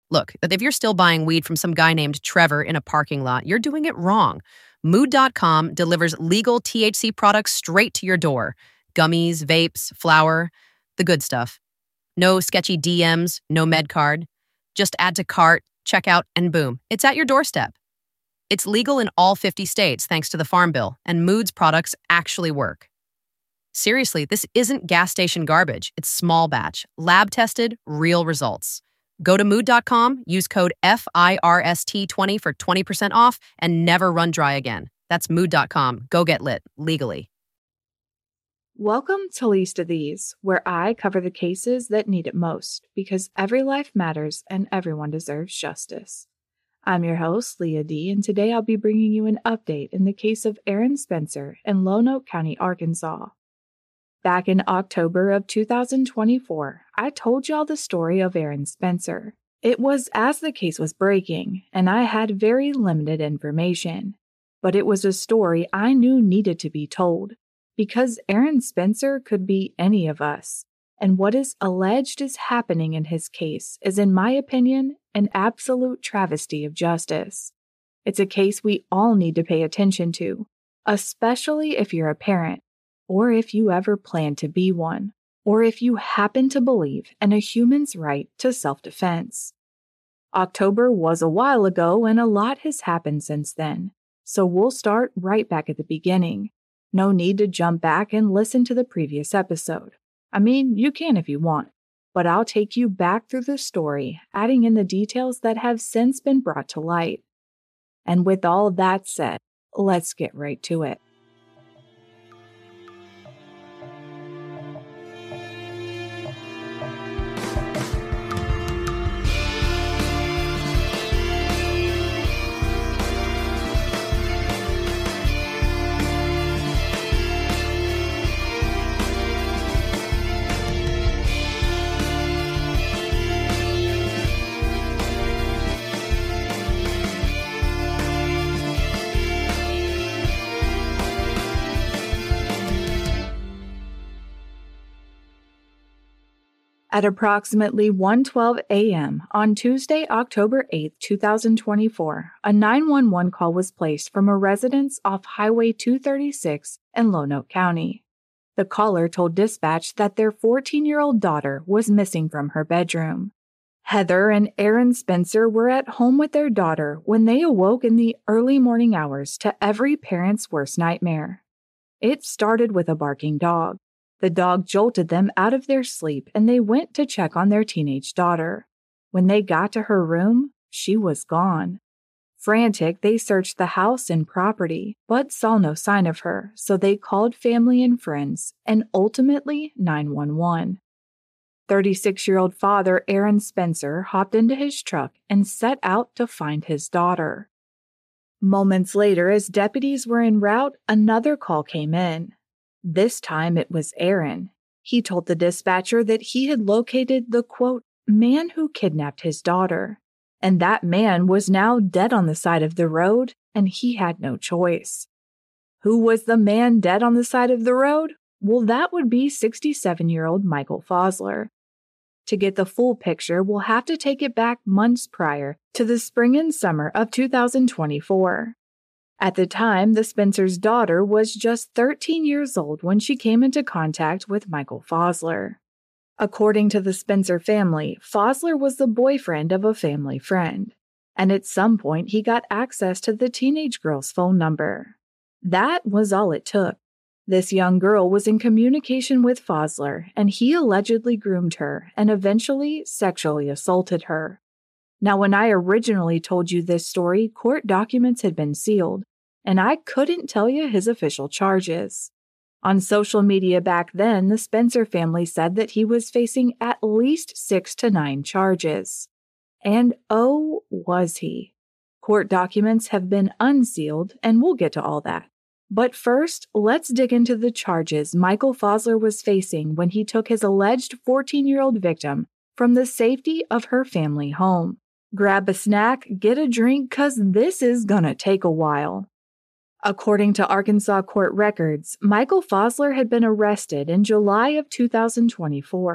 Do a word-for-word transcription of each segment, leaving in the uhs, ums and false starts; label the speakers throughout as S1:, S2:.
S1: Look, if you're still buying weed from some guy named Trevor in a parking lot, you're doing it wrong. Mood dot com delivers legal T H C products straight to your door. Gummies, vapes, flour, the good stuff. No sketchy D Ms, no med card. Just add to cart, check out, and boom, it's at your doorstep. It's legal in all fifty states thanks to the Farm Bill, and Mood's products actually work. Seriously, this isn't gas station garbage. It's small batch, lab-tested, real results. Go to mood dot com, use code F I R S T twenty for twenty percent off, and never run dry again. That's mood dot com. Go get lit, legally.
S2: Welcome to Least of These, where I cover the cases that need it most, because every life matters and everyone deserves justice. I'm your host, Leah D., and today I'll be bringing you an update in the case of Aaron Spencer in Lonoke County, Arkansas. Back in October of two thousand twenty-four, I told y'all the story of Aaron Spencer. It was as the case was breaking, and I had very limited information. But it was a story I knew needed to be told, because Aaron Spencer could be any of us, and what is alleged is happening in his case is, in my opinion, an absolute travesty of justice. It's a case we all need to pay attention to, especially if you're a parent, or if you ever plan to be one, or if you happen to believe in a human's right to self-defense. October was a while ago, and a lot has happened since then, so we'll start right back at the beginning. No need to jump back and listen to the previous episode. I mean, you can if you want, but I'll take you back through the story, adding in the details that have since been brought to light. And with all that said, let's get right to it. At approximately one twelve a.m. on Tuesday, October eighth, two thousand twenty-four, a nine one one call was placed from a residence off Highway two thirty-six in Lonoke County. The caller told dispatch that their fourteen-year-old daughter was missing from her bedroom. Heather and Aaron Spencer were at home with their daughter when they awoke in the early morning hours to every parent's worst nightmare. It started with a barking dog. The dog jolted them out of their sleep, and they went to check on their teenage daughter. When they got to her room, she was gone. Frantic, they searched the house and property, but saw no sign of her, so they called family and friends, and ultimately nine one one. thirty-six-year-old father Aaron Spencer hopped into his truck and set out to find his daughter. Moments later, as deputies were en route, another call came in. This time it was Aaron. He told the dispatcher that he had located the, quote, man who kidnapped his daughter, and that man was now dead on the side of the road, and he had no choice. Who was the man dead on the side of the road? Well, that would be sixty-seven-year-old Michael Fosler. To get the full picture, we'll have to take it back months prior to the spring and summer of two thousand twenty-four. At the time, the Spencer's daughter was just thirteen years old when she came into contact with Michael Fosler. According to the Spencer family, Fosler was the boyfriend of a family friend, and at some point he got access to the teenage girl's phone number. That was all it took. This young girl was in communication with Fosler, and he allegedly groomed her and eventually sexually assaulted her. Now, when I originally told you this story, court documents had been sealed, and I couldn't tell you his official charges. On social media back then, the Spencer family said that he was facing at least six to nine charges. And oh, was he. Court documents have been unsealed, and we'll get to all that. But first, let's dig into the charges Michael Fosler was facing when he took his alleged fourteen-year-old victim from the safety of her family home. Grab a snack, get a drink, 'cause this is gonna take a while. According to Arkansas court records, Michael Fosler had been arrested in July of two thousand twenty-four,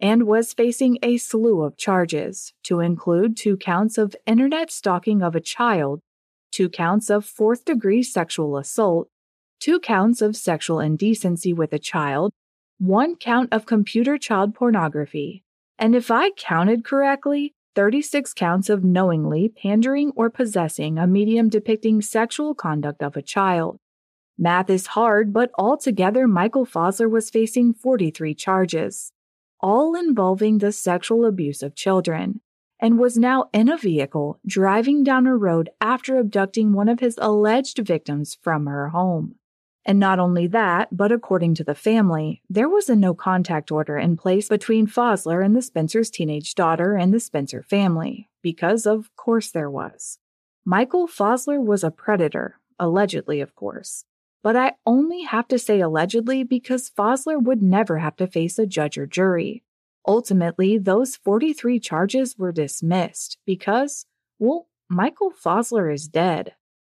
S2: and was facing a slew of charges, to include two counts of internet stalking of a child, two counts of fourth-degree sexual assault, two counts of sexual indecency with a child, one count of computer child pornography, and if I counted correctly, thirty-six counts of knowingly pandering or possessing a medium depicting sexual conduct of a child. Math is hard, but altogether Michael Fosler was facing forty-three charges, all involving the sexual abuse of children, and was now in a vehicle driving down a road after abducting one of his alleged victims from her home. And not only that, but according to the family, there was a no-contact order in place between Fosler and the Spencer's teenage daughter and the Spencer family, because of course there was. Michael Fosler was a predator, allegedly of course. But I only have to say allegedly because Fosler would never have to face a judge or jury. Ultimately, those forty-three charges were dismissed because, well, Michael Fosler is dead.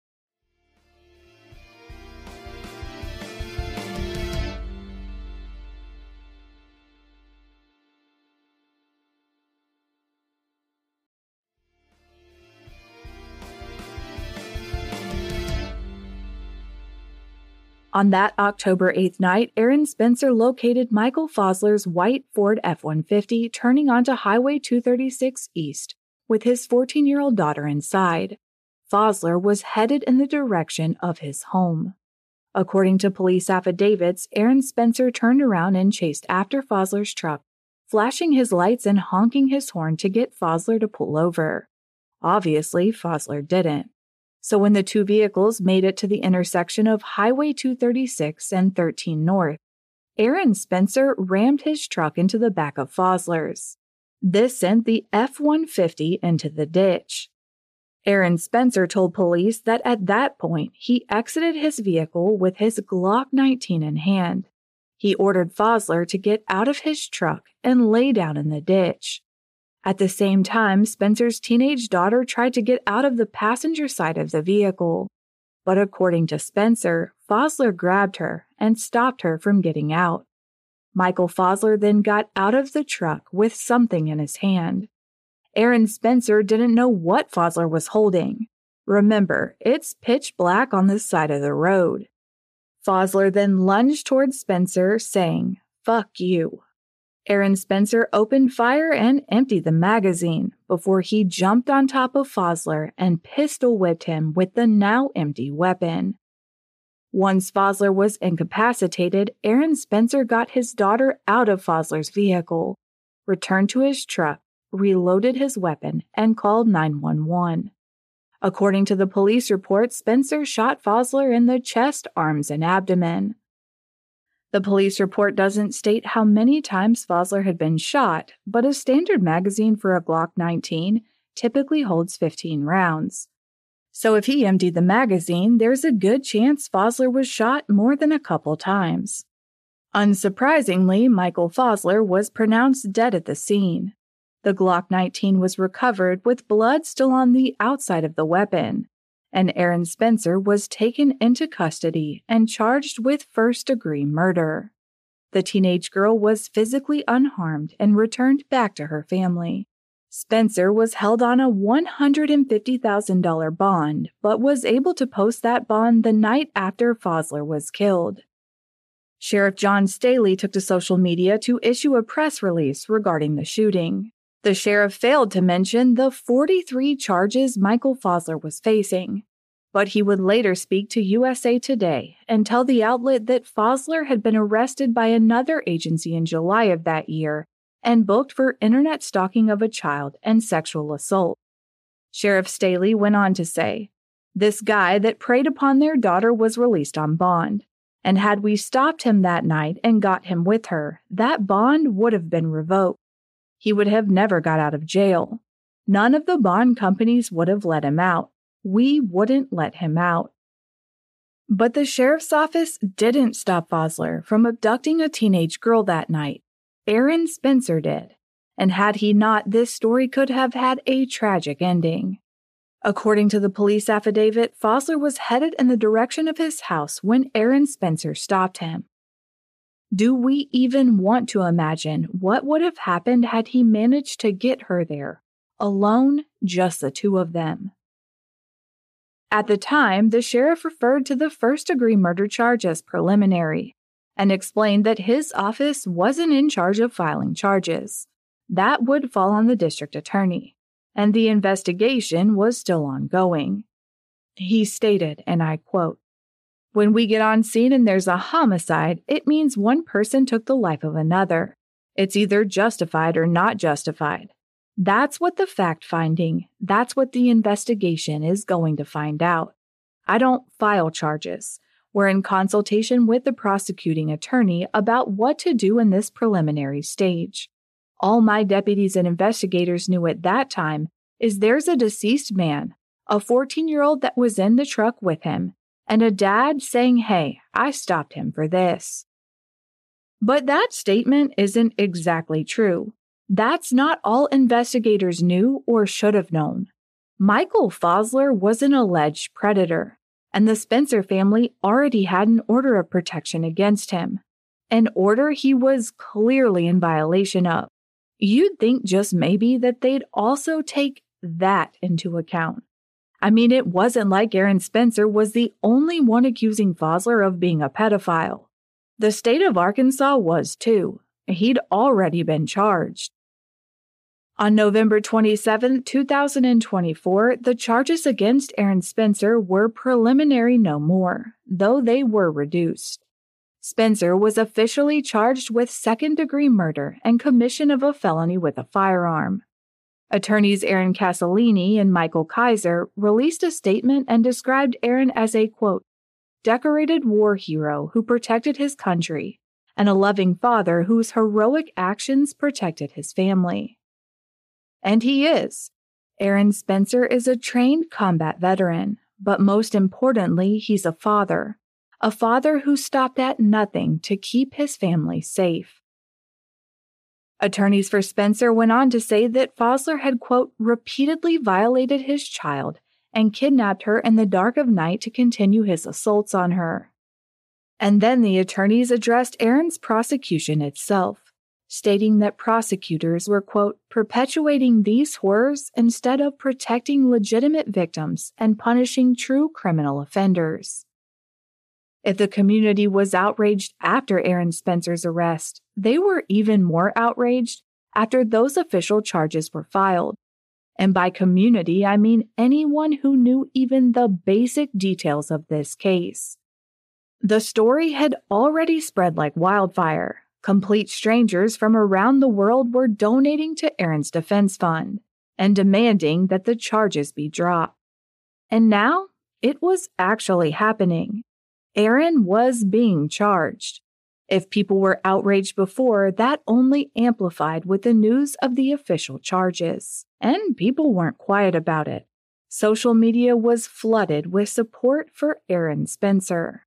S2: On that October eighth night, Aaron Spencer located Michael Fosler's white Ford F one fifty turning onto Highway two thirty-six East with his fourteen-year-old daughter inside. Fosler was headed in the direction of his home. According to police affidavits, Aaron Spencer turned around and chased after Fosler's truck, flashing his lights and honking his horn to get Fosler to pull over. Obviously, Fosler didn't. So when the two vehicles made it to the intersection of Highway two thirty-six and thirteen North, Aaron Spencer rammed his truck into the back of Fosler's. This sent the F one fifty into the ditch. Aaron Spencer told police that at that point he exited his vehicle with his Glock nineteen in hand. He ordered Fosler to get out of his truck and lay down in the ditch. At the same time, Spencer's teenage daughter tried to get out of the passenger side of the vehicle. But according to Spencer, Fosler grabbed her and stopped her from getting out. Michael Fosler then got out of the truck with something in his hand. Aaron Spencer didn't know what Fosler was holding. Remember, it's pitch black on this side of the road. Fosler then lunged towards Spencer, saying, "Fuck you." Aaron Spencer opened fire and emptied the magazine before he jumped on top of Fosler and pistol-whipped him with the now empty weapon. Once Fosler was incapacitated, Aaron Spencer got his daughter out of Fosler's vehicle, returned to his truck, reloaded his weapon, and called nine one one. According to the police report, Spencer shot Fosler in the chest, arms, and abdomen. The police report doesn't state how many times Fosler had been shot, but a standard magazine for a Glock nineteen typically holds fifteen rounds. So if he emptied the magazine, there's a good chance Fosler was shot more than a couple times. Unsurprisingly, Michael Fosler was pronounced dead at the scene. The Glock nineteen was recovered with blood still on the outside of the weapon, and Aaron Spencer was taken into custody and charged with first-degree murder. The teenage girl was physically unharmed and returned back to her family. Spencer was held on a one hundred fifty thousand dollars bond, but was able to post that bond the night after Fosler was killed. Sheriff John Staley took to social media to issue a press release regarding the shooting. The sheriff failed to mention the forty-three charges Michael Fosler was facing, but he would later speak to U S A Today and tell the outlet that Fosler had been arrested by another agency in July of that year and booked for internet stalking of a child and sexual assault. Sheriff Staley went on to say, "This guy that preyed upon their daughter was released on bond, and had we stopped him that night and got him with her, that bond would have been revoked. He would have never got out of jail. None of the bond companies would have let him out. We wouldn't let him out." But the sheriff's office didn't stop Fosler from abducting a teenage girl that night. Aaron Spencer did. And had he not, this story could have had a tragic ending. According to the police affidavit, Fosler was headed in the direction of his house when Aaron Spencer stopped him. Do we even want to imagine what would have happened had he managed to get her there, alone, just the two of them? At the time, the sheriff referred to the first-degree murder charge as preliminary and explained that his office wasn't in charge of filing charges. That would fall on the district attorney, and the investigation was still ongoing. He stated, and I quote, "When we get on scene and there's a homicide, it means one person took the life of another. It's either justified or not justified. That's what the fact-finding, that's what the investigation is going to find out. I don't file charges. We're in consultation with the prosecuting attorney about what to do in this preliminary stage. All my deputies and investigators knew at that time is there's a deceased man, a fourteen-year-old that was in the truck with him, and a dad saying, 'Hey, I stopped him for this.'" But that statement isn't exactly true. That's not all investigators knew or should have known. Michael Fosler was an alleged predator, and the Spencer family already had an order of protection against him, an order he was clearly in violation of. You'd think just maybe that they'd also take that into account. I mean, it wasn't like Aaron Spencer was the only one accusing Fosler of being a pedophile. The state of Arkansas was too. He'd already been charged. On November twenty-seventh, two thousand twenty-four, the charges against Aaron Spencer were preliminary no more, though they were reduced. Spencer was officially charged with second-degree murder and commission of a felony with a firearm. Attorneys Aaron Casalini and Michael Kaiser released a statement and described Aaron as a, quote, "decorated war hero who protected his country and a loving father whose heroic actions protected his family." And he is. Aaron Spencer is a trained combat veteran, but most importantly, he's a father. A father who stopped at nothing to keep his family safe. Attorneys for Spencer went on to say that Fosler had, quote, repeatedly violated his child and kidnapped her in the dark of night to continue his assaults on her. And then the attorneys addressed Aaron's prosecution itself, stating that prosecutors were, quote, perpetuating these horrors instead of protecting legitimate victims and punishing true criminal offenders. If the community was outraged after Aaron Spencer's arrest, they were even more outraged after those official charges were filed. And by community, I mean anyone who knew even the basic details of this case. The story had already spread like wildfire. Complete strangers from around the world were donating to Aaron's defense fund and demanding that the charges be dropped. And now, it was actually happening. Aaron was being charged. If people were outraged before, that only amplified with the news of the official charges. And people weren't quiet about it. Social media was flooded with support for Aaron Spencer.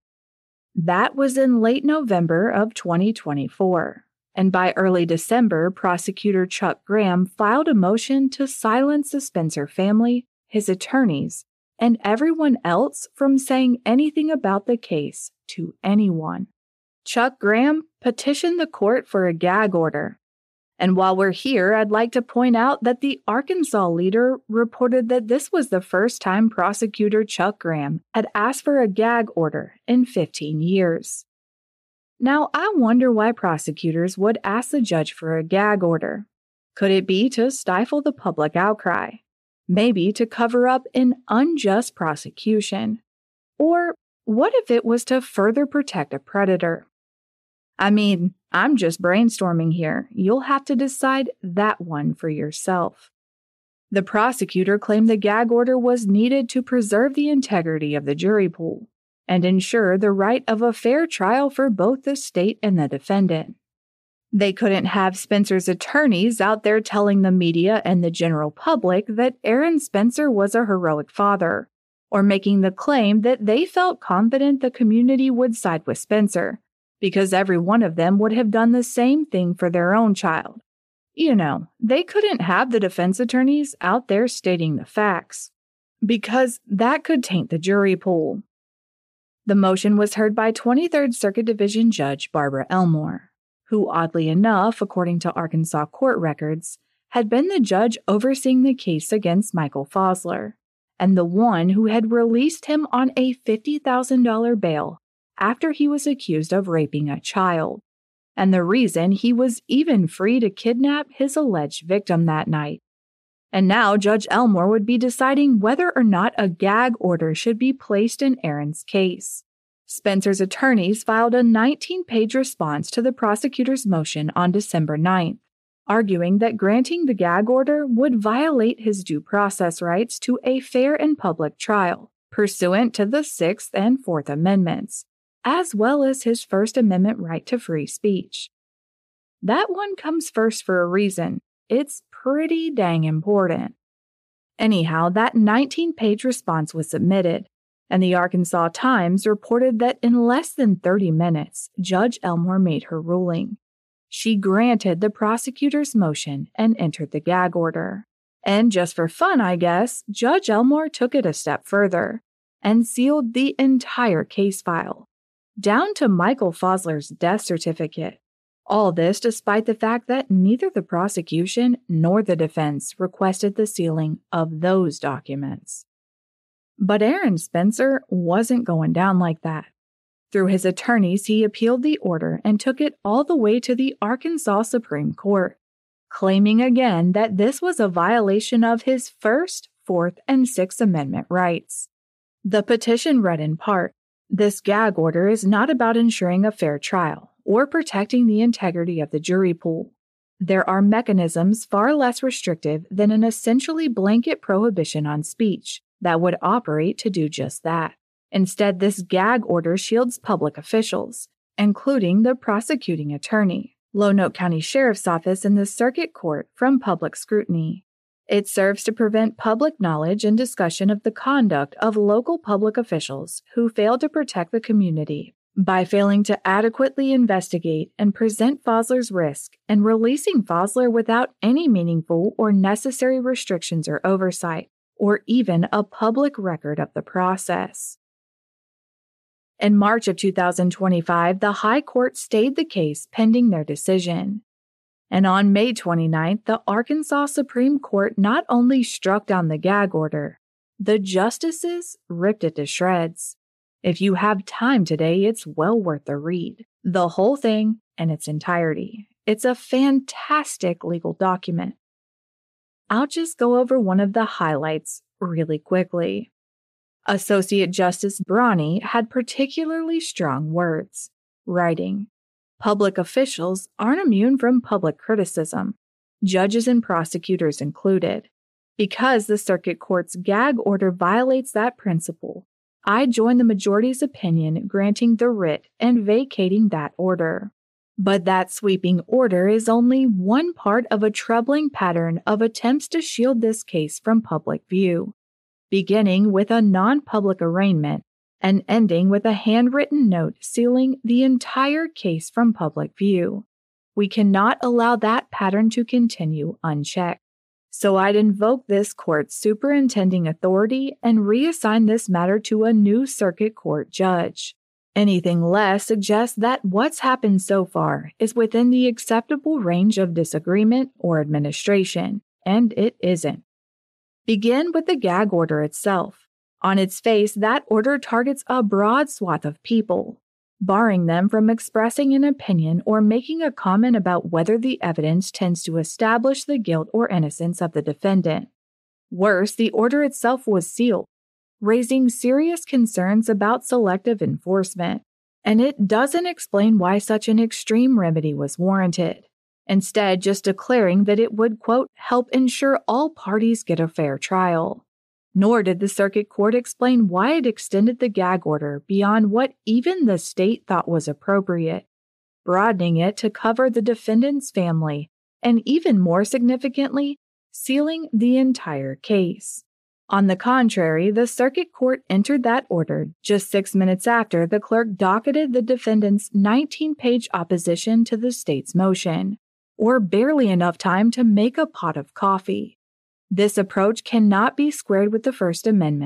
S2: That was in late November of twenty twenty-four. And by early December, prosecutor Chuck Graham filed a motion to silence the Spencer family, his attorneys, and everyone else from saying anything about the case to anyone. Chuck Graham petitioned the court for a gag order. And while we're here, I'd like to point out that the Arkansas Leader reported that this was the first time prosecutor Chuck Graham had asked for a gag order in fifteen years. Now, I wonder why prosecutors would ask the judge for a gag order. Could it be to stifle the public outcry? Maybe to cover up an unjust prosecution? Or what if it was to further protect a predator? I mean, I'm just brainstorming here. You'll have to decide that one for yourself. The prosecutor claimed the gag order was needed to preserve the integrity of the jury pool and ensure the right of a fair trial for both the state and the defendant. They couldn't have Spencer's attorneys out there telling the media and the general public that Aaron Spencer was a heroic father, or making the claim that they felt confident the community would side with Spencer, because every one of them would have done the same thing for their own child. You know, they couldn't have the defense attorneys out there stating the facts, because that could taint the jury pool. The motion was heard by twenty-third Circuit Division Judge Barbara Elmore, who oddly enough, according to Arkansas court records, had been the judge overseeing the case against Michael Fosler, and the one who had released him on a fifty thousand dollars bail after he was accused of raping a child, and the reason he was even free to kidnap his alleged victim that night. And now Judge Elmore would be deciding whether or not a gag order should be placed in Aaron's case. Spencer's attorneys filed a nineteen-page response to the prosecutor's motion on December ninth, arguing that granting the gag order would violate his due process rights to a fair and public trial, pursuant to the Sixth and Fourth Amendments, as well as his First Amendment right to free speech. That one comes first for a reason. It's pretty dang important. Anyhow, that nineteen-page response was submitted, and the Arkansas Times reported that in less than thirty minutes, Judge Elmore made her ruling. She granted the prosecutor's motion and entered the gag order. And just for fun, I guess, Judge Elmore took it a step further and sealed the entire case file, down to Michael Fosler's death certificate. All this despite the fact that neither the prosecution nor the defense requested the sealing of those documents. But Aaron Spencer wasn't going down like that. Through his attorneys, he appealed the order and took it all the way to the Arkansas Supreme Court, claiming again that this was a violation of his First, Fourth, and Sixth Amendment rights. The petition read in part, "This gag order is not about ensuring a fair trial or protecting the integrity of the jury pool. There are mechanisms far less restrictive than an essentially blanket prohibition on speech that would operate to do just that. Instead, this gag order shields public officials, including the prosecuting attorney, Lonoke County Sheriff's Office, and the Circuit Court from public scrutiny. It serves to prevent public knowledge and discussion of the conduct of local public officials who fail to protect the community by failing to adequately investigate and present Fosler's risk and releasing Fosler without any meaningful or necessary restrictions or oversight, or even a public record of the process." In March of two thousand twenty-five, the High Court stayed the case pending their decision. And on May twenty-ninth, the Arkansas Supreme Court not only struck down the gag order, the justices ripped it to shreds. If you have time today, it's well worth the read. The whole thing in its entirety. It's a fantastic legal document. I'll just go over one of the highlights really quickly. Associate Justice Bronny had particularly strong words, writing, "Public officials aren't immune from public criticism, judges and prosecutors included. Because the Circuit Court's gag order violates that principle, I join the majority's opinion granting the writ and vacating that order. But that sweeping order is only one part of a troubling pattern of attempts to shield this case from public view, beginning with a non-public arraignment and ending with a handwritten note sealing the entire case from public view. We cannot allow that pattern to continue unchecked. So I'd invoke this court's superintending authority and reassign this matter to a new circuit court judge. Anything less suggests that what's happened so far is within the acceptable range of disagreement or administration, and it isn't." Begin with the gag order itself. On its face, that order targets a broad swath of people, barring them from expressing an opinion or making a comment about whether the evidence tends to establish the guilt or innocence of the defendant. Worse, the order itself was sealed, raising serious concerns about selective enforcement, and it doesn't explain why such an extreme remedy was warranted, instead just declaring that it would, quote, help ensure all parties get a fair trial. Nor did the Circuit Court explain why it extended the gag order beyond what even the state thought was appropriate, broadening it to cover the defendant's family, and even more significantly, sealing the entire case. On the contrary, the Circuit Court entered that order just six minutes after the clerk docketed the defendant's nineteen-page opposition to the state's motion, or barely enough time to make a pot of coffee. This approach cannot be squared with the First Amendment,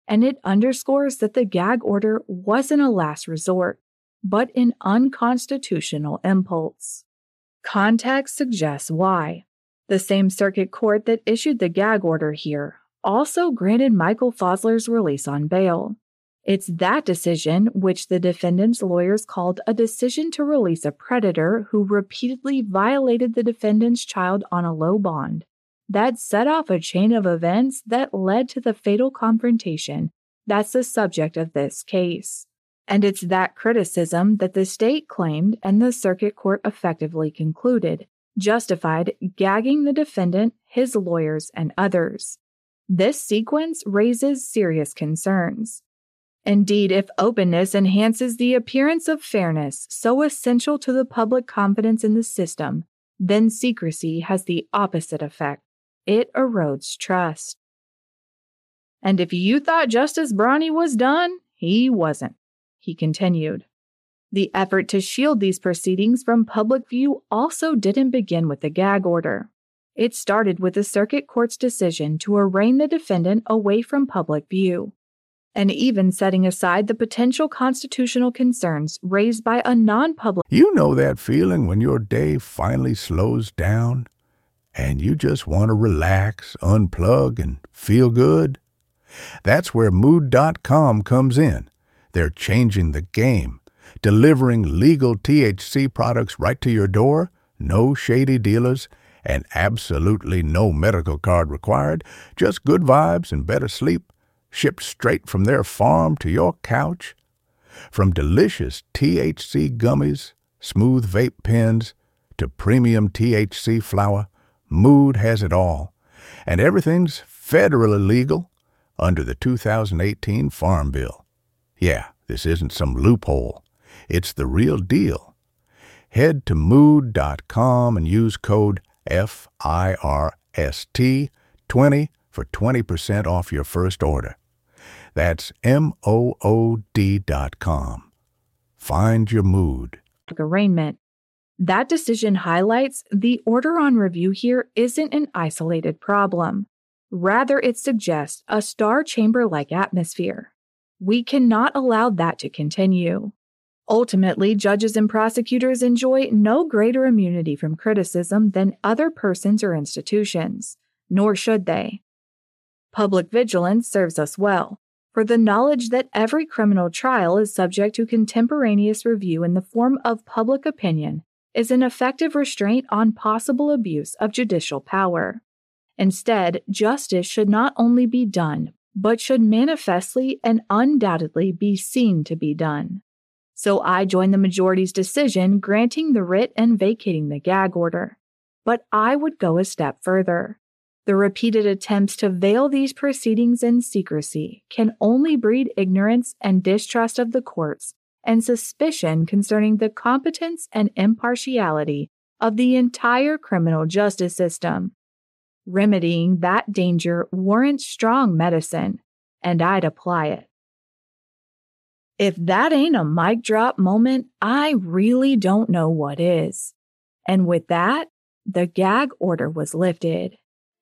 S2: and it underscores that the gag order wasn't a last resort, but an unconstitutional impulse. Context suggests why. The same circuit court that issued the gag order here also granted Michael Fosler's release on bail. It's that decision, which the defendant's lawyers called a decision to release a predator who repeatedly violated the defendant's child on a low bond, that set off a chain of events that led to the fatal confrontation that's the subject of this case. And it's that criticism that the state claimed and the circuit court effectively concluded justified gagging the defendant, his lawyers, and others. This sequence raises serious concerns. Indeed, if openness enhances the appearance of fairness so essential to the public confidence in the system, then secrecy has the opposite effect. It erodes trust. And if you thought Justice Bronny was done, he wasn't, he continued. The effort to shield these proceedings from public view also didn't begin with the gag order. It started with the circuit court's decision to arraign the defendant away from public view, and even setting aside the potential constitutional concerns raised by a non-public...
S3: You know that feeling when your day finally slows down and you just want to relax, unplug, and feel good? That's where Mood dot com comes in. They're changing the game, delivering legal T H C products right to your door, no shady dealers, and absolutely no medical card required, just good vibes and better sleep, shipped straight from their farm to your couch. From delicious T H C gummies, smooth vape pens, to premium T H C flower, Mood has it all. And everything's federally legal under the two thousand eighteen Farm Bill. Yeah, this isn't some loophole. It's the real deal. Head to Mood dot com and use code F I R S T twenty for twenty percent off your first order. That's M O O D dot com. Find your mood.
S2: Arraignment. That decision highlights the order on review here isn't an isolated problem. Rather, it suggests a star chamber-like atmosphere. We cannot allow that to continue. Ultimately, judges and prosecutors enjoy no greater immunity from criticism than other persons or institutions, nor should they. Public vigilance serves us well, for the knowledge that every criminal trial is subject to contemporaneous review in the form of public opinion is an effective restraint on possible abuse of judicial power. Instead, justice should not only be done, but should manifestly and undoubtedly be seen to be done. So I join the majority's decision granting the writ and vacating the gag order. But I would go a step further. The repeated attempts to veil these proceedings in secrecy can only breed ignorance and distrust of the courts and suspicion concerning the competence and impartiality of the entire criminal justice system. Remedying that danger warrants strong medicine, and I'd apply it. If that ain't a mic drop moment, I really don't know what is. And with that, the gag order was lifted.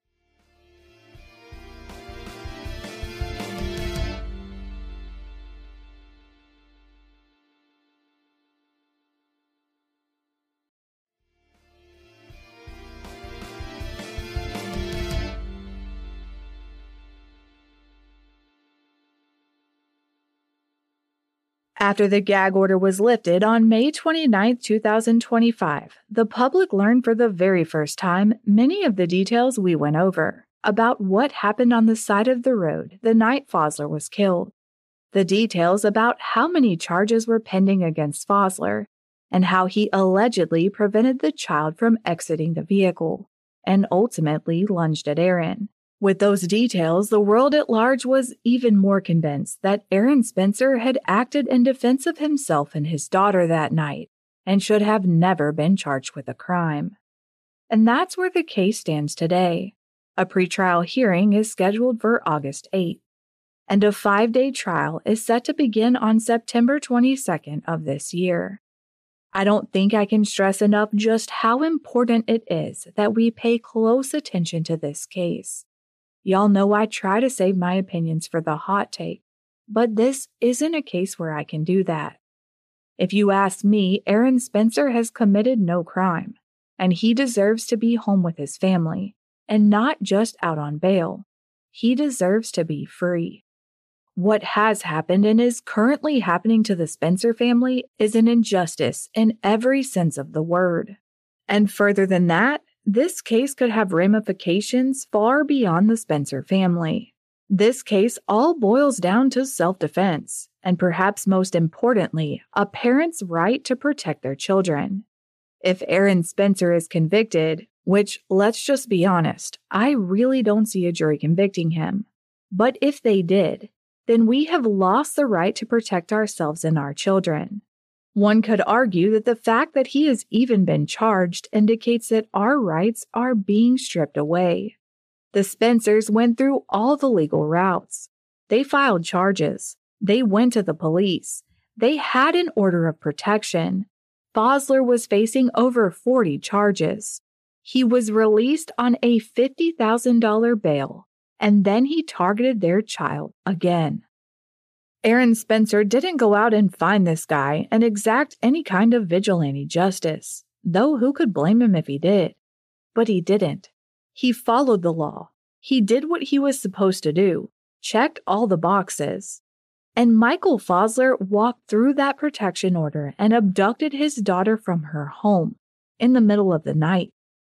S2: After the gag order was lifted on May twenty-ninth, twenty twenty-five, the public learned for the very first time many of the details we went over about what happened on the side of the road the night Fosler was killed. The details about how many charges were pending against Fosler and how he allegedly prevented the child from exiting the vehicle and ultimately lunged at Aaron. With those details, the world at large was even more convinced that Aaron Spencer had acted in defense of himself and his daughter that night and should have never been charged with a crime. And that's where the case stands today. A pretrial hearing is scheduled for August eighth, and a five-day trial is set to begin on September twenty-second of this year. I don't think I can stress enough just how important it is that we pay close attention to this case. Y'all know I try to save my opinions for the hot take, but this isn't a case where I can do that. If you ask me, Aaron Spencer has committed no crime, and he deserves to be home with his family, and not just out on bail. He deserves to be free. What has happened and is currently happening to the Spencer family is an injustice in every sense of the word. And further than that, this case could have ramifications far beyond the Spencer family. This case all boils down to self-defense, and perhaps most importantly, a parent's right to protect their children. If Aaron Spencer is convicted, which, let's just be honest, I really don't see a jury convicting him, but if they did, then we have lost the right to protect ourselves and our children. One could argue that the fact that he has even been charged indicates that our rights are being stripped away. The Spencers went through all the legal routes. They filed charges. They went to the police. They had an order of protection. Fosler was facing over forty charges. He was released on a fifty thousand dollars bail, and then he targeted their child again. Aaron Spencer didn't go out and find this guy and exact any kind of vigilante justice, though who could blame him if he did? But he didn't. He followed the law. He did what he was supposed to do, checked all the boxes. And Michael Fosler walked through that protection order and abducted his daughter from her home in the middle of the night.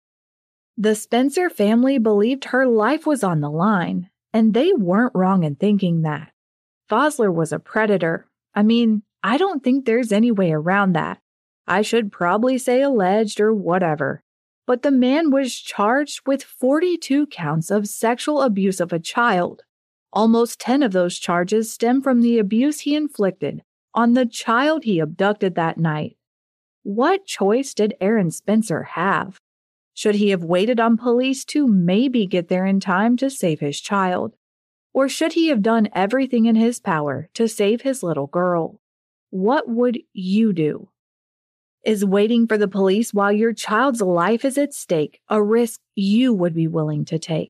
S2: The Spencer family believed her life was on the line, and they weren't wrong in thinking that. Fosler was a predator. I mean, I don't think there's any way around that. I should probably say alleged or whatever. But the man was charged with forty-two counts of sexual abuse of a child. Almost ten of those charges stem from the abuse he inflicted on the child he abducted that night. What choice did Aaron Spencer have? Should he have waited on police to maybe get there in time to save his child? Or should he have done everything in his power to save his little girl? What would you do? Is waiting for the police while your child's life is at stake a risk you would be willing to take?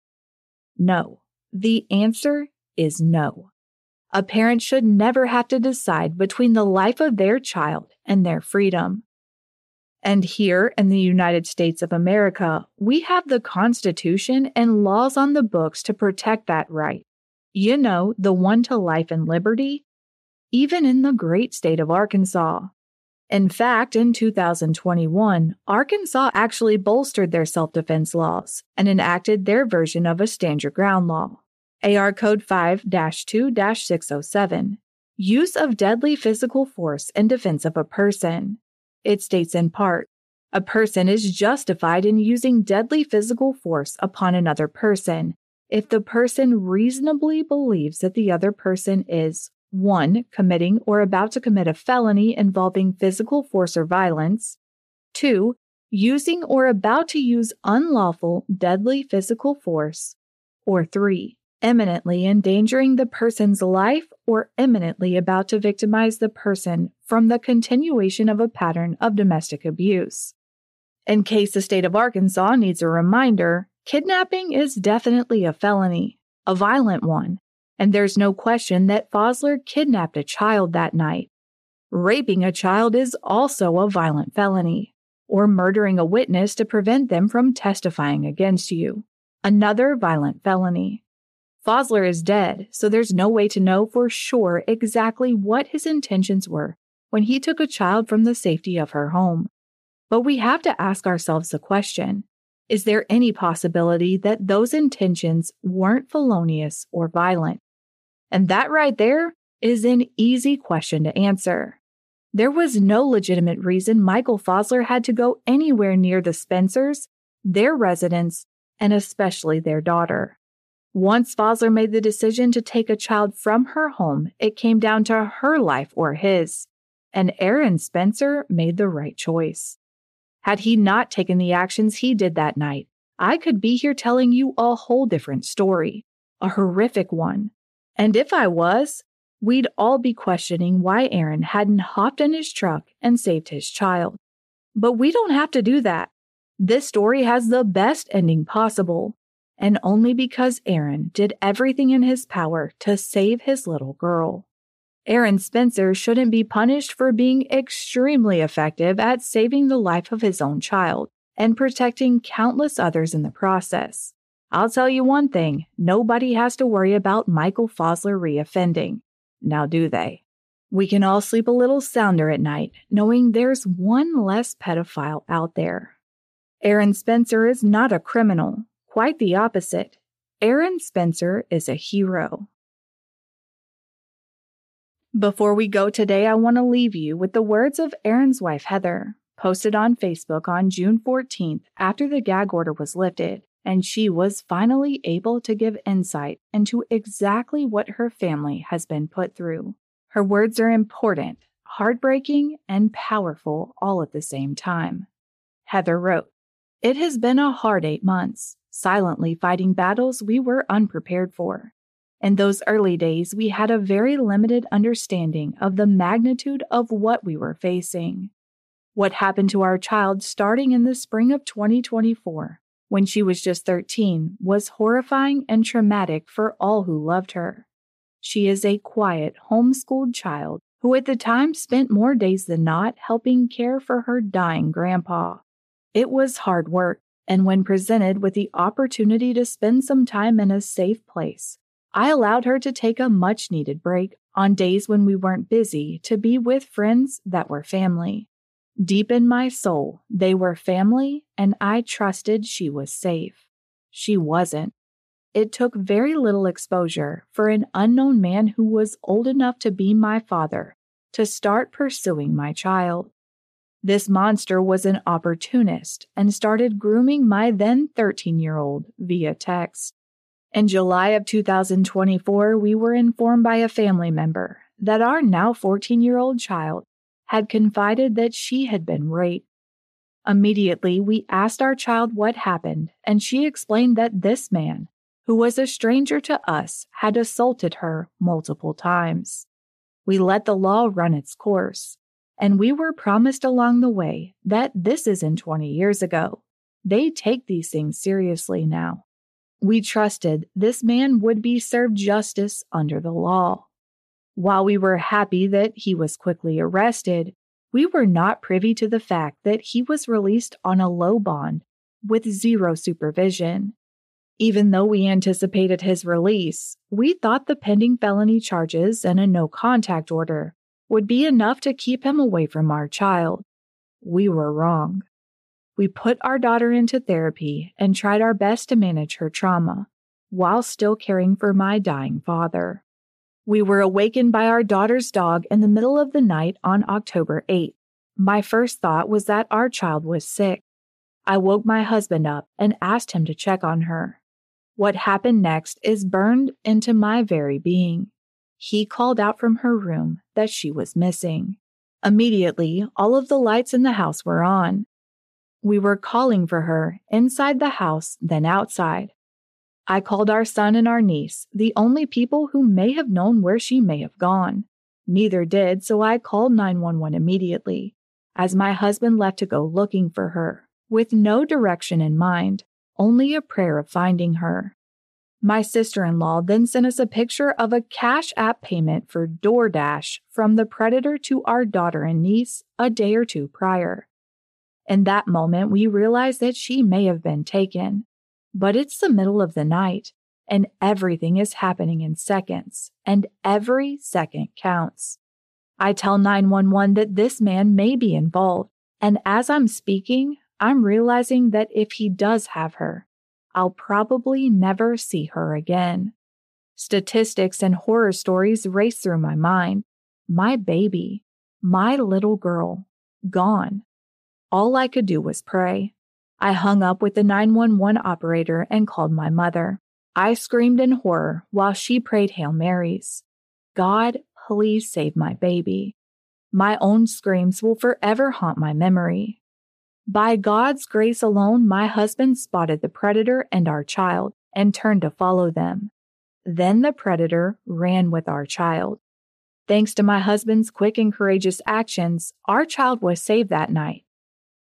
S2: No. The answer is no. A parent should never have to decide between the life of their child and their freedom. And here in the United States of America, we have the Constitution and laws on the books to protect that right. You know, the one to life and liberty, even in the great state of Arkansas. In fact, in two thousand twenty-one, Arkansas actually bolstered their self-defense laws and enacted their version of a Stand Your Ground law, A R Code five dash two dash six oh seven, Use of Deadly Physical Force in Defense of a Person. It states in part, a person is justified in using deadly physical force upon another person if the person reasonably believes that the other person is one. Committing or about to commit a felony involving physical force or violence, two. Using or about to use unlawful deadly physical force, or three. Imminently endangering the person's life or imminently about to victimize the person from the continuation of a pattern of domestic abuse. In case the state of Arkansas needs a reminder, kidnapping is definitely a felony, a violent one, and there's no question that Fosler kidnapped a child that night. Raping a child is also a violent felony, or murdering a witness to prevent them from testifying against you, another violent felony. Fosler is dead, so there's no way to know for sure exactly what his intentions were when he took a child from the safety of her home. But we have to ask ourselves the question, is there any possibility that those intentions weren't felonious or violent? And that right there is an easy question to answer. There was no legitimate reason Michael Fosler had to go anywhere near the Spencers, their residence, and especially their daughter. Once Fosler made the decision to take a child from her home, it came down to her life or his, and Aaron Spencer made the right choice. Had he not taken the actions he did that night, I could be here telling you a whole different story, a horrific one. And if I was, we'd all be questioning why Aaron hadn't hopped in his truck and saved his child. But we don't have to do that. This story has the best ending possible. and only because Aaron did everything in his power to save his little girl. Aaron Spencer shouldn't be punished for being extremely effective at saving the life of his own child and protecting countless others in the process. I'll tell you one thing, nobody has to worry about Michael Fosler reoffending. Now do they? We can all sleep a little sounder at night, knowing there's one less pedophile out there. Aaron Spencer is not a criminal. Quite the opposite. Aaron Spencer is a hero. Before we go today, I want to leave you with the words of Aaron's wife, Heather, posted on Facebook on June fourteenth after the gag order was lifted, and she was finally able to give insight into exactly what her family has been put through. Her words are important, heartbreaking, and powerful all at the same time. Heather wrote, "It has been a hard eight months, silently fighting battles we were unprepared for. In those early days, we had a very limited understanding of the magnitude of what we were facing. What happened to our child starting in the spring of twenty twenty-four, when she was just thirteen, was horrifying and traumatic for all who loved her. She is a quiet, homeschooled child who at the time spent more days than not helping care for her dying grandpa. It was hard work, and when presented with the opportunity to spend some time in a safe place, I allowed her to take a much-needed break on days when we weren't busy to be with friends that were family. Deep in my soul, they were family, and I trusted she was safe. She wasn't. It took very little exposure for an unknown man who was old enough to be my father to start pursuing my child. This monster was an opportunist and started grooming my then thirteen-year-old via text. In July of two thousand twenty-four, we were informed by a family member that our now fourteen-year-old child had confided that she had been raped. Immediately, we asked our child what happened, and she explained that this man, who was a stranger to us, had assaulted her multiple times. We let the law run its course, and we were promised along the way that this isn't twenty years ago. They take these things seriously now. We trusted this man would be served justice under the law. While we were happy that he was quickly arrested, we were not privy to the fact that he was released on a low bond with zero supervision. Even though we anticipated his release, we thought the pending felony charges and a no-contact order would be enough to keep him away from our child. We were wrong. We put our daughter into therapy and tried our best to manage her trauma, while still caring for my dying father. We were awakened by our daughter's dog in the middle of the night on October eighth. My first thought was that our child was sick. I woke my husband up and asked him to check on her. What happened next is burned into my very being. He called out from her room that she was missing. Immediately, all of the lights in the house were on. We were calling for her inside the house, then outside. I called our son and our niece, the only people who may have known where she may have gone. Neither did, so I called nine one one immediately, as my husband left to go looking for her, with no direction in mind, only a prayer of finding her. My sister-in-law then sent us a picture of a Cash App payment for DoorDash from the predator to our daughter and niece a day or two prior. In that moment, we realized that she may have been taken. But it's the middle of the night, and everything is happening in seconds, and every second counts. I tell nine one one that this man may be involved, and as I'm speaking, I'm realizing that if he does have her, I'll probably never see her again. Statistics and horror stories race through my mind. My baby, my little girl, gone. All I could do was pray. I hung up with the nine one one operator and called my mother. I screamed in horror while she prayed Hail Marys. God, please save my baby. My own screams will forever haunt my memory. By God's grace alone, my husband spotted the predator and our child and turned to follow them. Then the predator ran with our child. Thanks to my husband's quick and courageous actions, our child was saved that night.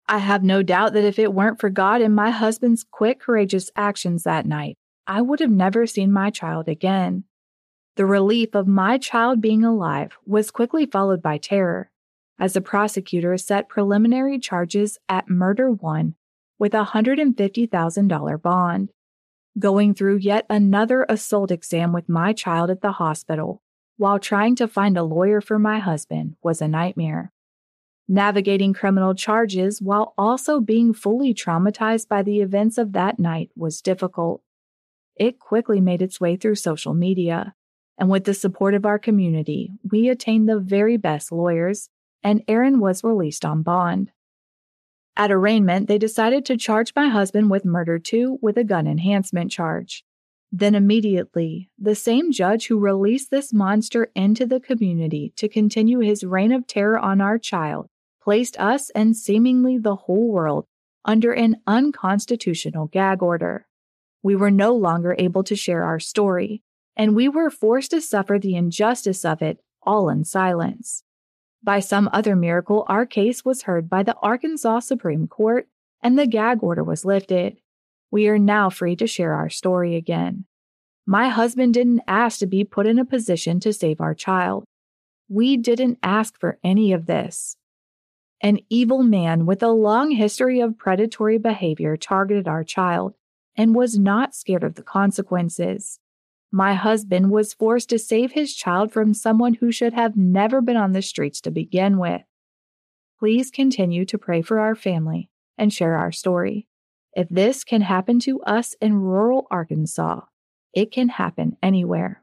S2: I have no doubt that if it weren't for God and my husband's quick, courageous actions that night, I would have never seen my child again. The relief of my child being alive was quickly followed by terror, as the prosecutor set preliminary charges at murder one with a one hundred fifty thousand dollars bond. Going through yet another assault exam with my child at the hospital while trying to find a lawyer for my husband was a nightmare. Navigating criminal charges while also being fully traumatized by the events of that night was difficult. It quickly made its way through social media, and with the support of our community, we attained the very best lawyers, and Aaron was released on bond. At arraignment, they decided to charge my husband with murder two with a gun enhancement charge. Then immediately, the same judge who released this monster into the community to continue his reign of terror on our child placed us and seemingly the whole world under an unconstitutional gag order. We were no longer able to share our story, and we were forced to suffer the injustice of it all in silence. By some other miracle, our case was heard by the Arkansas Supreme Court, and the gag order was lifted. We are now free to share our story again. My husband didn't ask to be put in a position to save our child. We didn't ask for any of this. An evil man with a long history of predatory behavior targeted our child and was not scared of the consequences. My husband was forced to save his child from someone who should have never been on the streets to begin with. Please continue to pray for our family and share our story. If this can happen to us in rural Arkansas, it can happen anywhere.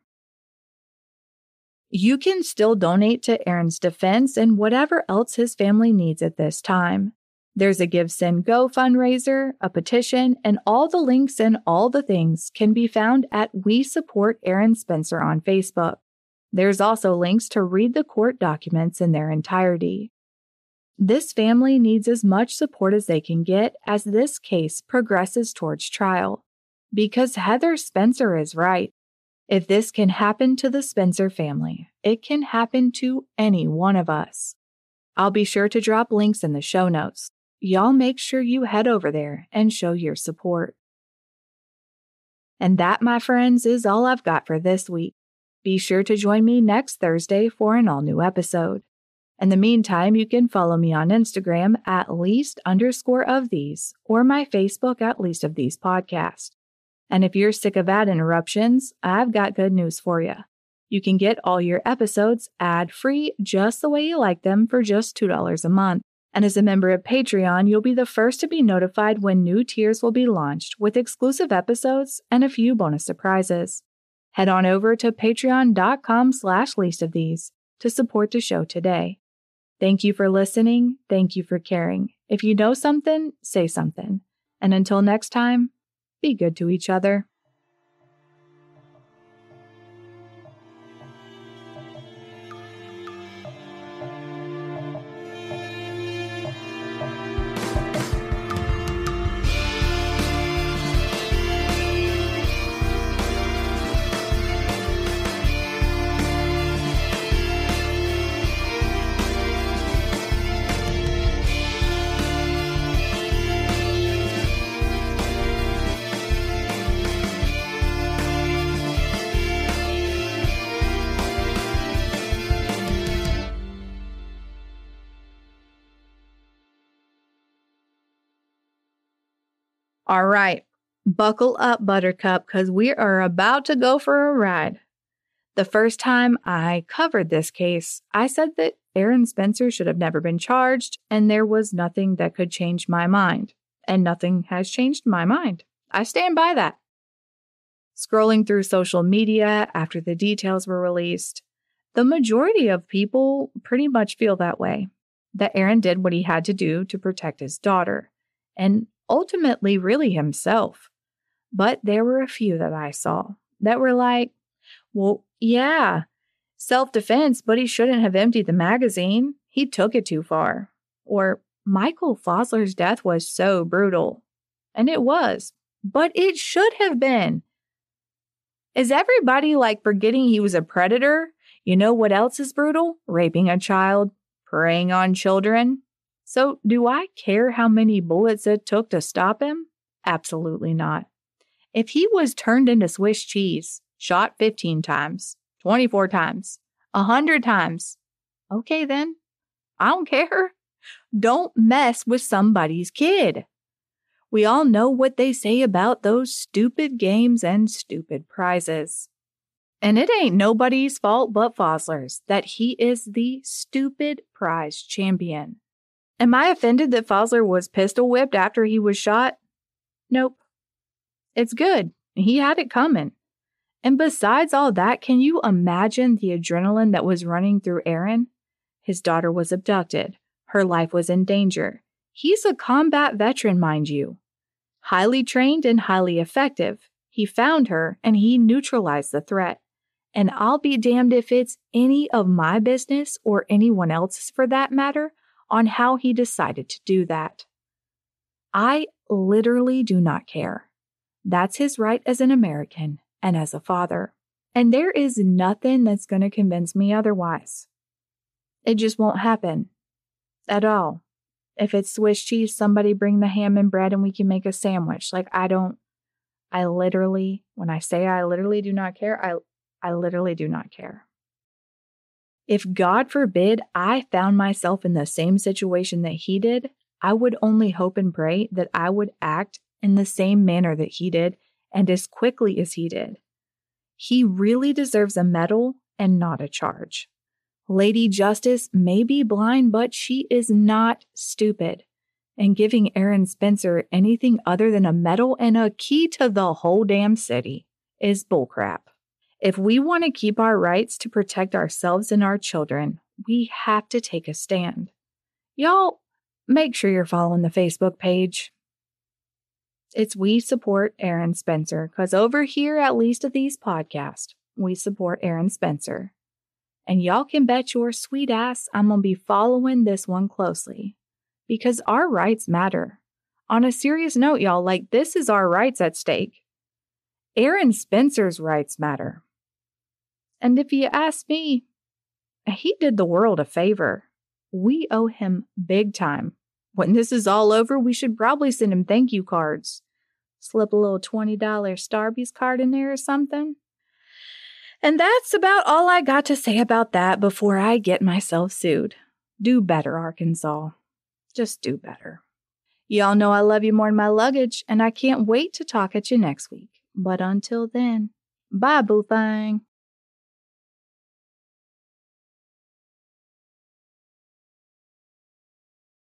S2: You can still donate to Aaron's defense and whatever else his family needs at this time. There's a GiveSendGo fundraiser, a petition, and all the links and all the things can be found at We Support Aaron Spencer on Facebook. There's also links to read the court documents in their entirety. This family needs as much support as they can get as this case progresses towards trial. Because Heather Spencer is right. If this can happen to the Spencer family, it can happen to any one of us. I'll be sure to drop links in the show notes. Y'all make sure you head over there and show your support. And that, my friends, is all I've got for this week. Be sure to join me next Thursday for an all-new episode. In the meantime, you can follow me on Instagram at least underscore of these or my Facebook at least of these podcast. And if you're sick of ad interruptions, I've got good news for you. You can get all your episodes ad-free just the way you like them for just two dollars a month. And as a member of Patreon, you'll be the first to be notified when new tiers will be launched with exclusive episodes and a few bonus surprises. Head on over to patreon.com slash least of these to support the show today. Thank you for listening. Thank you for caring. If you know something, say something. And until next time, be good to each other. All right, buckle up, Buttercup, because we are about to go for a ride. The first time I covered this case, I said that Aaron Spencer should have never been charged, and there was nothing that could change my mind. And nothing has changed my mind. I stand by that. Scrolling through social media after the details were released, the majority of people pretty much feel that way, that Aaron did what he had to do to protect his daughter. And ultimately really himself. But there were a few that I saw that were like, well, yeah, self-defense, but he shouldn't have emptied the magazine. He took it too far. Or Michael Fosler's death was so brutal. And it was, but it should have been. Is everybody like forgetting he was a predator? You know what else is brutal? Raping a child, preying on children. So, do I care how many bullets it took to stop him? Absolutely not. If he was turned into Swiss cheese, shot fifteen times, twenty-four times, one hundred times, okay then, I don't care. Don't mess with somebody's kid. We all know what they say about those stupid games and stupid prizes. And it ain't nobody's fault but Fosler's that he is the stupid prize champion. Am I offended that Fosler was pistol whipped after he was shot? Nope. It's good. He had it coming. And besides all that, can you imagine the adrenaline that was running through Aaron? His daughter was abducted. Her life was in danger. He's a combat veteran, mind you. Highly trained and highly effective. He found her and he neutralized the threat. And I'll be damned if it's any of my business or anyone else's for that matter on how he decided to do that. I literally do not care. That's his right as an American and as a father. And there is nothing that's going to convince me otherwise. It just won't happen. At all. If it's Swiss cheese, somebody bring the ham and bread and we can make a sandwich. Like, I don't, I literally, when I say I literally do not care, I, I literally do not care. If God forbid I found myself in the same situation that he did, I would only hope and pray that I would act in the same manner that he did and as quickly as he did. He really deserves a medal and not a charge. Lady Justice may be blind, but she is not stupid. And giving Aaron Spencer anything other than a medal and a key to the whole damn city is bullcrap. If we want to keep our rights to protect ourselves and our children, we have to take a stand. Y'all, make sure you're following the Facebook page. It's We Support Aaron Spencer, because over here, at least at these podcasts, we support Aaron Spencer. And y'all can bet your sweet ass I'm going to be following this one closely. Because our rights matter. On a serious note, y'all, like, this is our rights at stake. Aaron Spencer's rights matter. And if you ask me, he did the world a favor. We owe him big time. When this is all over, we should probably send him thank you cards. Slip a little twenty dollars Starbucks card in there or something. And that's about all I got to say about that before I get myself sued. Do better, Arkansas. Just do better. Y'all know I love you more than my luggage, and I can't wait to talk at you next week. But until then, bye, boo thing.